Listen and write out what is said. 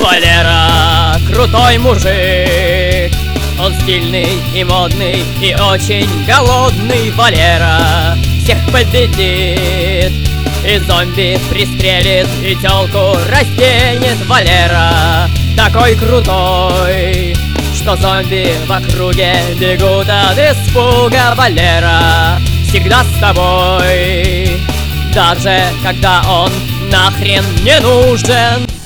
Валера крутой мужик, он стильный и модный и очень голодный. Валера всех победит, и зомби пристрелит, и тёлку разденет. Валера такой крутой, что зомби в округе бегут от испуга. Валера всегда с тобой, даже когда он нахрен не нужен.